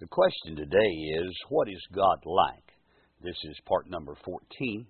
The question today is, what is God like? This is part number 14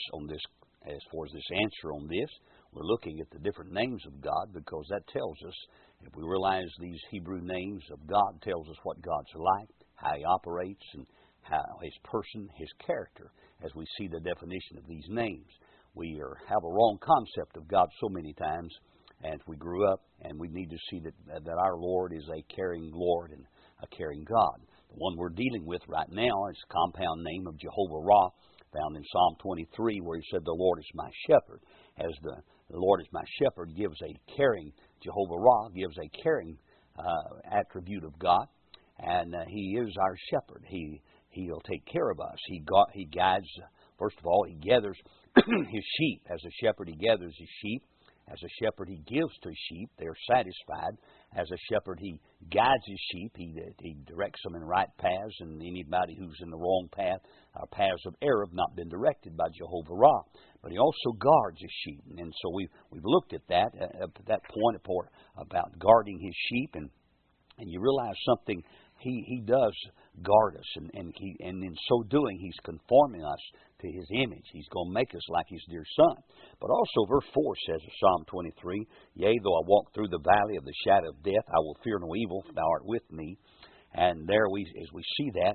as far as this answer on this. We're looking at the different names of God because that tells us, if we realize these Hebrew names of God, tells us what God's like, how He operates, and how His person, His character, as we see the definition of these names. We have a wrong concept of God so many times, and we grew up, and we need to see that our Lord is a caring Lord and a caring God. The one we're dealing with right now is the compound name of Jehovah Ra, found in Psalm 23, where He said, "The Lord is my shepherd." As the Lord is my shepherd gives a caring, Jehovah Ra gives a caring attribute of God, and He is our shepherd. He'll take care of us. He guides. First of all, He gathers His sheep. As a shepherd, He gathers His sheep. As a shepherd, He gives to sheep. They're satisfied. As a shepherd, He guides His sheep. He directs them in right paths, and anybody who's in the wrong path, paths of error, have not been directed by Jehovah Ra. But He also guards His sheep. And so we've looked at that, up to that point about guarding His sheep, and you realize something. He does guard us, and in so doing, He's conforming us to His image. He's going to make us like His dear Son. But also, verse 4 says of Psalm 23, "Yea, though I walk through the valley of the shadow of death, I will fear no evil, for Thou art with me." And there, as we see that,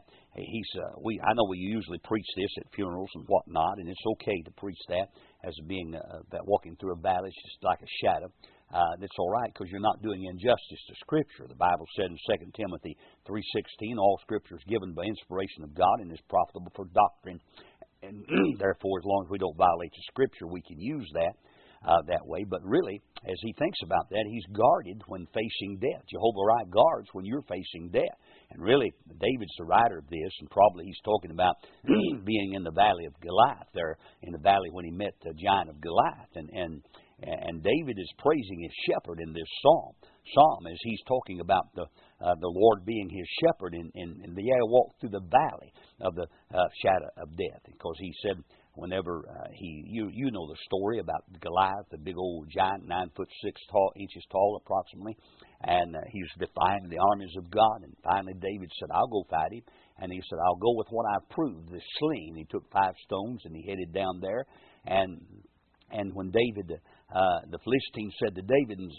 I know we usually preach this at funerals and whatnot, and it's okay to preach that as being that walking through a valley is just like a shadow. That's all right, because you're not doing injustice to Scripture. The Bible said in 2 Timothy 3:16, "All Scripture is given by inspiration of God and is profitable for doctrine." And therefore, as long as we don't violate the Scripture, we can use that way. But really, as he thinks about that, he's guarded when facing death. Jehovah Ra guards when you're facing death. And really, David's the writer of this, and probably he's talking about being in the valley of Goliath, there in the valley when he met the giant of Goliath. And David is praising his shepherd in this psalm as he's talking about the Lord being his shepherd, and the walk through the valley of the shadow of death. Because he said, whenever you know the story about Goliath, the big old giant, 9'6" tall approximately, and he's defying the armies of God. And finally David said, "I'll go fight him." And he said, "I'll go with what I've proved, this sling." He took 5 stones and he headed down there. And when David, the Philistines said to David in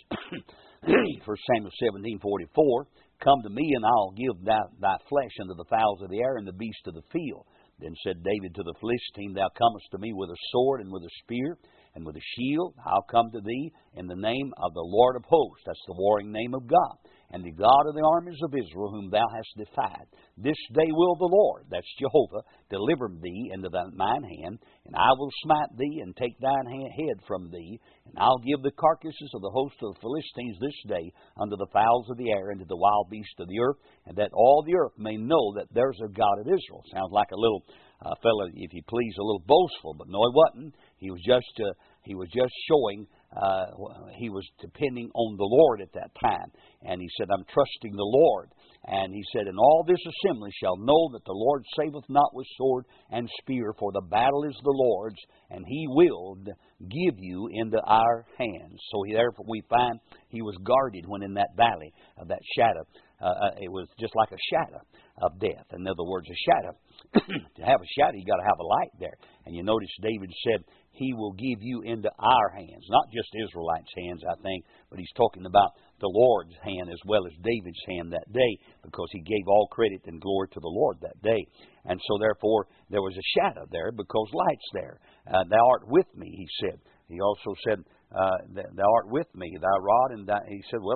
1 Samuel 17:44, "Come to me, and I'll give thy flesh unto the fowls of the air and the beasts of the field." Then said David to the Philistine, "Thou comest to me with a sword and with a spear and with a shield. I'll come to thee in the name of the Lord of hosts." That's the warring name of God. "And the God of the armies of Israel, whom thou hast defied. This day will the Lord," that's Jehovah, "deliver thee into mine hand, and I will smite thee and take thine head from thee. And I'll give the carcasses of the host of the Philistines this day unto the fowls of the air and to the wild beasts of the earth, and that all the earth may know that there's a God of Israel." Sounds like a little fellow, if you please, a little boastful, but no, he wasn't. He was just showing he was depending on the Lord at that time. And he said, "I'm trusting the Lord." And he said, "And all this assembly shall know that the Lord saveth not with sword and spear, for the battle is the Lord's, and He will give you into our hands." So therefore we find he was guarded when in that valley of that shadow. It was just like a shadow of death. In other words, a shadow. To have a shadow, you got to have a light there. And you notice David said, "He will give you into our hands." Not just Israelites' hands, I think, but he's talking about the Lord's hand as well as David's hand that day, because he gave all credit and glory to the Lord that day. And so therefore there was a shadow there because light's there. "Thou art with me," he said. He also said, "Thou art with me, thy rod and thy," he said,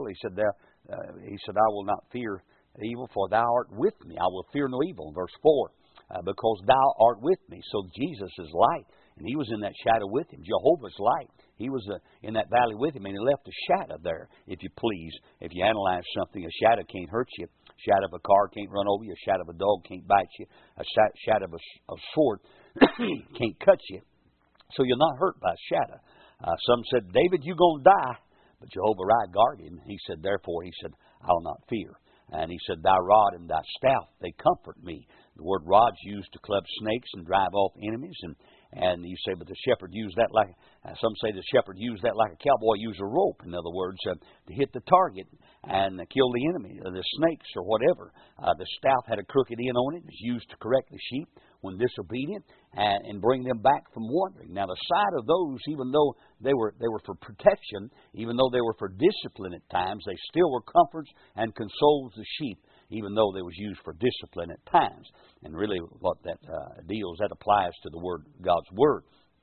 "I will not fear evil, for thou art with me. I will fear no evil," in verse 4, "because thou art with me." So Jesus is light, and he was in that shadow with him. Jehovah's light. He was in that valley with him, and he left a shadow there, if you please. If you analyze something, a shadow can't hurt you. A shadow of a car can't run over you. A shadow of a dog can't bite you. A shadow of a sword can't cut you. So you're not hurt by a shadow. Some said, "David, you're going to die." But Jehovah Ra guarded him. He said, "I'll not fear." And he said, "Thy rod and thy staff, they comfort me." The word rod's used to club snakes and drive off enemies. And you say, but the shepherd used that like, some say the shepherd used that like a cowboy used a rope. In other words, to hit the target and kill the enemy, the snakes or whatever. The staff had a crooked end on it. It was used to correct the sheep when disobedient and bring them back from wandering. Now, the sight of those, even though they were for protection, even though they were for discipline at times, they still were comforts and consoles the sheep, even though they was used for discipline at times. And really what that deals, that applies to the Word, God's Word.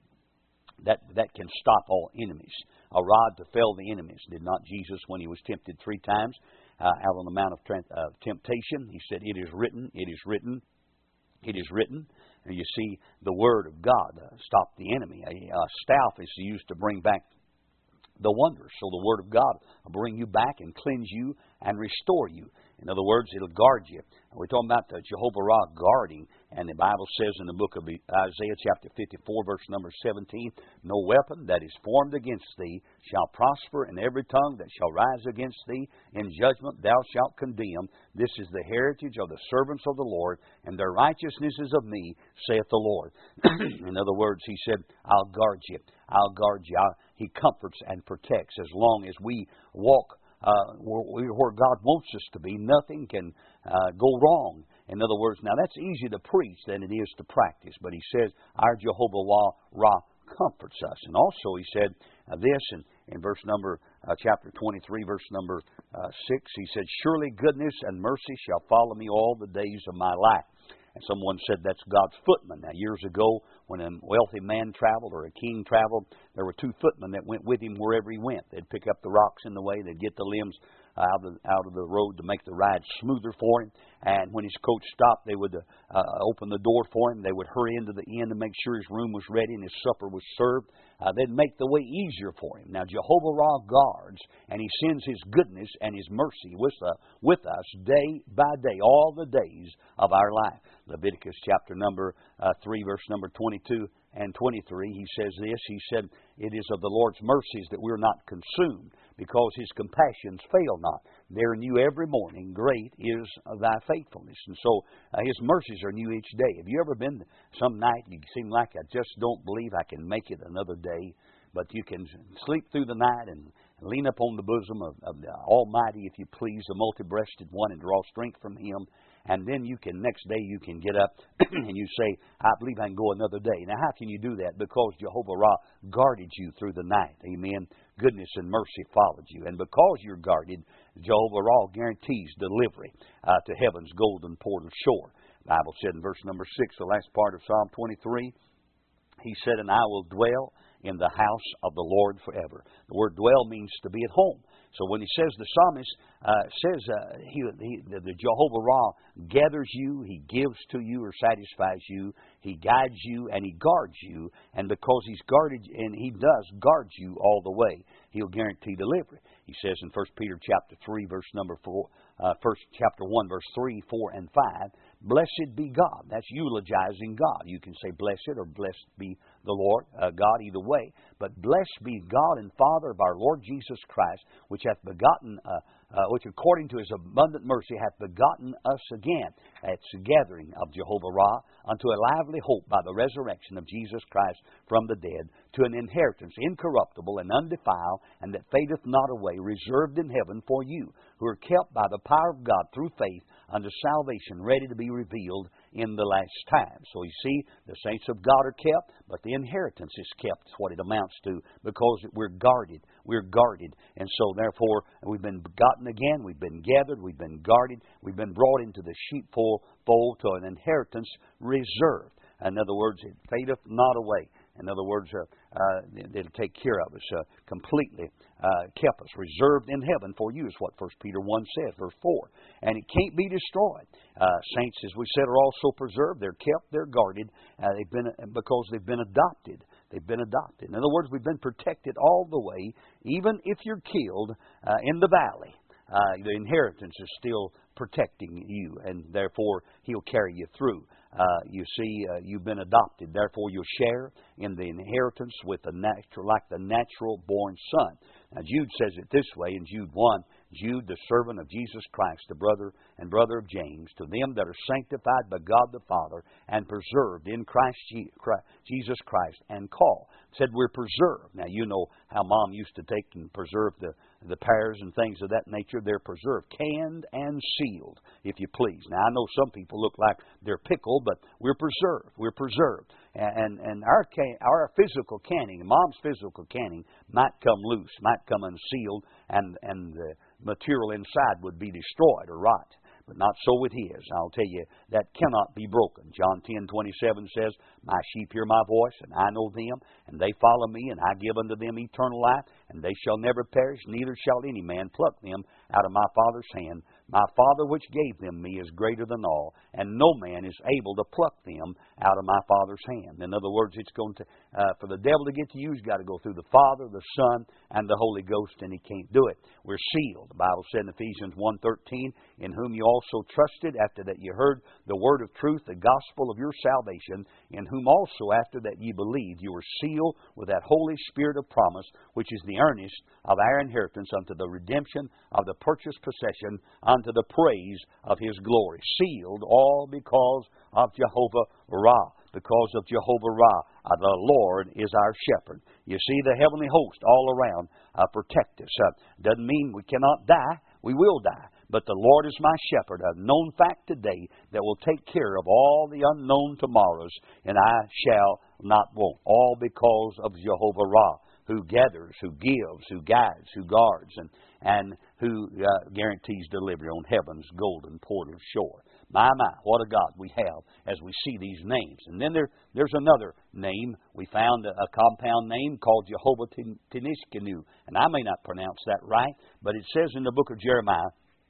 That can stop all enemies. A rod to fell the enemies. Did not Jesus, when He was tempted 3 times out on the Mount of Temptation, He said, "It is written, it is written, it is written." And you see, the Word of God stopped the enemy. A staff is used to bring back the wonders. So the Word of God will bring you back and cleanse you and restore you. In other words, it'll guard you. We're talking about the Jehovah Ra guarding, and the Bible says in the book of Isaiah chapter 54, verse number 17, "No weapon that is formed against thee shall prosper, and every tongue that shall rise against thee in judgment thou shalt condemn. This is the heritage of the servants of the Lord, and their righteousness is of me, saith the Lord." In other words, He said, I'll guard you. I'll guard you. He comforts and protects as long as we walk where God wants us to be. Nothing can go wrong. In other words, now that's easier to preach than it is to practice. But He says, our Jehovah Ra comforts us. And also He said this in verse number, chapter 23, verse number 6. He said, "Surely goodness and mercy shall follow me all the days of my life." And someone said that's God's footman. Now, years ago, when a wealthy man traveled or a king traveled, there were 2 footmen that went with him wherever he went. They'd pick up the rocks in the way. They'd get the limbs out of the road to make the ride smoother for him. And when his coach stopped, they would open the door for him. They would hurry into the inn to make sure his room was ready and his supper was served. They'd make the way easier for him. Now, Jehovah Ra guards, and He sends His goodness and His mercy with us day by day, all the days of our life. Leviticus chapter number 3, verse number 22 and 23, He says this. He said, "It is of the Lord's mercies that we're not consumed, because His compassions fail not. They're new every morning. Great is thy faithfulness." And so His mercies are new each day. Have you ever been some night you seem like, I just don't believe I can make it another day, but you can sleep through the night and lean up on the bosom of the Almighty, if you please, the multi-breasted one, and draw strength from Him. And then next day you can get up and you say, I believe I can go another day. Now, how can you do that? Because Jehovah Ra guarded you through the night. Amen. Goodness and mercy followed you. And because you're guarded, Jehovah Ra guarantees delivery to heaven's golden portal shore. The Bible said in verse number 6, the last part of Psalm 23, He said, "And I will dwell in the house of the Lord forever." The word dwell means to be at home. So when he says, the psalmist the Jehovah Ra gathers you, He gives to you or satisfies you, He guides you, and He guards you. And because He's guarded, and He does guard you all the way, He'll guarantee delivery. He says in 1 Peter chapter 3, verse number 4, chapter 1, verse 3, 4, and 5, "Blessed be God." That's eulogizing God. You can say blessed or blessed be the Lord, God, either way. But blessed be God and Father of our Lord Jesus Christ, which hath begotten, which according to His abundant mercy hath begotten us again. It's a gathering of Jehovah Ra unto a lively hope by the resurrection of Jesus Christ from the dead, to an inheritance incorruptible and undefiled, and that fadeth not away, reserved in heaven for you, who are kept by the power of God through faith unto salvation, ready to be revealed in the last time. So you see, the saints of God are kept, but the inheritance is kept. That's what it amounts to, because we're guarded. We're guarded. And so therefore, we've been begotten again, we've been gathered, we've been guarded, we've been brought into the sheepfold to an inheritance reserved. In other words, it fadeth not away. In other words, it'll take care of us completely. Kept us reserved in heaven for you, is what 1 Peter 1 says, verse 4. And it can't be destroyed. Saints, as we said, are also preserved. They're kept, they're guarded, because they've been adopted. They've been adopted. In other words, we've been protected all the way. Even if you're killed in the valley, the inheritance is still protecting you, and therefore He'll carry you through. You see, you've been adopted. Therefore, you'll share in the inheritance with the natural, like the natural born son. Now, Jude says it this way in Jude 1. Jude, the servant of Jesus Christ, the brother and brother of James, to them that are sanctified by God the Father and preserved in Jesus Christ and called. Said we're preserved. Now, you know how Mom used to take and preserve the pears and things of that nature. They're preserved, canned and sealed, if you please. Now, I know some people look like they're pickled, but we're preserved. We're preserved. And our physical canning, Mom's physical canning, might come loose, might come unsealed, and the material inside would be destroyed or rot. But not so with His. I'll tell you, that cannot be broken. John 10:27 says, My sheep hear my voice, and I know them, and they follow me, and I give unto them eternal life, and they shall never perish, neither shall any man pluck them out of my Father's hand. My Father which gave them me is greater than all, and no man is able to pluck them out of my Father's hand. In other words, it's going to for the devil to get to you, he's got to go through the Father, the Son, and the Holy Ghost, and he can't do it. We're sealed. The Bible said in Ephesians 1:13, in whom you also trusted, after that you heard the word of truth, the gospel of your salvation, in whom also after that ye believed, you were sealed with that Holy Spirit of promise, which is the earnest of our inheritance unto the redemption of the purchased possession, unto the praise of His glory. Sealed all because of Jehovah Ra. Because of Jehovah Ra, the Lord is our shepherd. You see, the heavenly host all around protect us. Doesn't mean we cannot die. We will die. But the Lord is my shepherd, a known fact today that will take care of all the unknown tomorrows, and I shall not want. All because of Jehovah Ra, who gathers, who gives, who guides, who guards, and who guarantees delivery on heaven's golden portal shore. My, what a God we have as we see these names. And then there's another name. We found a compound name called Jehovah Teniskanu. And I may not pronounce that right, but it says in the book of Jeremiah,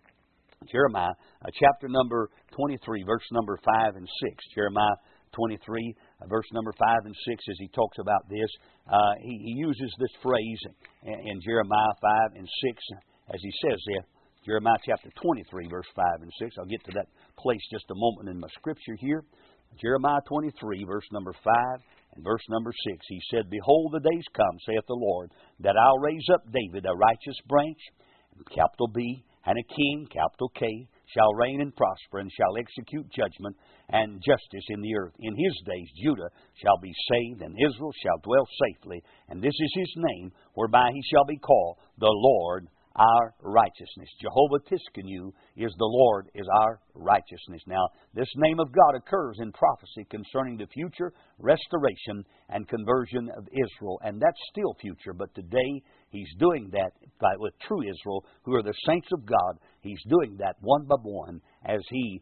chapter number 23, verse number 5 and 6. Jeremiah 23, verse number 5 and 6, as he talks about this, he uses this phrase in Jeremiah 5 and 6, as he says there. Jeremiah chapter 23, verse 5 and 6. I'll get to that place just a moment in my scripture here. Jeremiah 23, verse number 5 and verse number 6. He said, Behold, the days come, saith the Lord, that I'll raise up David a righteous branch, capital B, and a king, capital K, shall reign and prosper, and shall execute judgment and justice in the earth. In his days Judah shall be saved, and Israel shall dwell safely. And this is his name, whereby he shall be called the Lord our righteousness. Jehovah Tiskanu is the Lord is our righteousness. Now, this name of God occurs in prophecy concerning the future restoration and conversion of Israel. And that's still future, but today He's doing that with true Israel, who are the saints of God. He's doing that one by one as He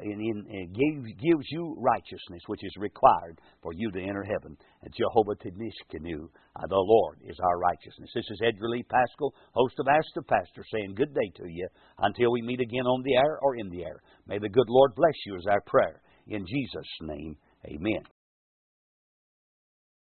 gives you righteousness, which is required for you to enter heaven. And Jehovah Teniskanu, the Lord, is our righteousness. This is Edgar Lee Pascal, host of Ask the Pastor, saying good day to you until we meet again on the air or in the air. May the good Lord bless you is our prayer. In Jesus' name, amen.